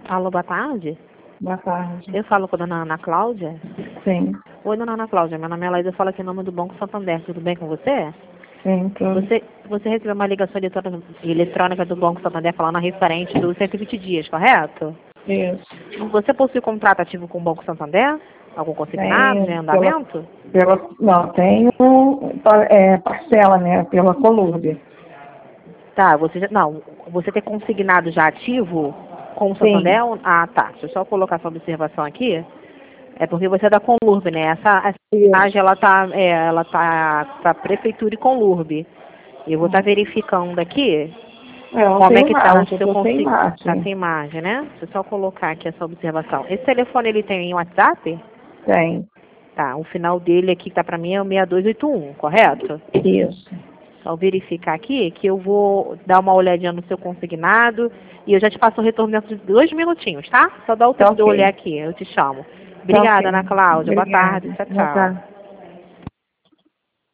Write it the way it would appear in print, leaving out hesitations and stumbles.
Alô, boa tarde. Boa tarde. Eu falo com a dona Ana Cláudia. Sim. Oi, dona Ana Cláudia. Meu nome é Laísa, eu falo aqui em nome do Banco Santander. Tudo bem com você? Sim, tudo. Você recebeu uma ligação eletrônica do Banco Santander falando a referente dos 120 dias, correto? Isso. Você possui contrato ativo com o Banco Santander? Algum consignado em andamento? Não, tenho parcela, né, pela Colúrbia. Tá, você tem consignado já ativo com o Sim. Santander? Ah, tá. Deixa eu só colocar essa observação aqui. É porque você é da Conlurb, né? Essa imagem, ela tá pra Prefeitura e Conlurb. Eu vou estar verificando aqui Não como é tem que tá o imagem, seu tô sem consignado. Tá imagem. sem imagem, né? Deixa eu só colocar aqui essa observação. Esse telefone, ele tem WhatsApp? Tem. Tá, o final dele aqui que tá pra mim é o 6281, correto? Isso. Só verificar aqui que eu vou dar uma olhadinha no seu consignado e eu já te passo o retorno dentro de 2 minutinhos, tá? Só dá o tempo de eu olhar aqui, eu te chamo. Obrigada, Ok. Ana Cláudia. Boa tarde. Obrigada. Tchau, Boa tchau. tarde.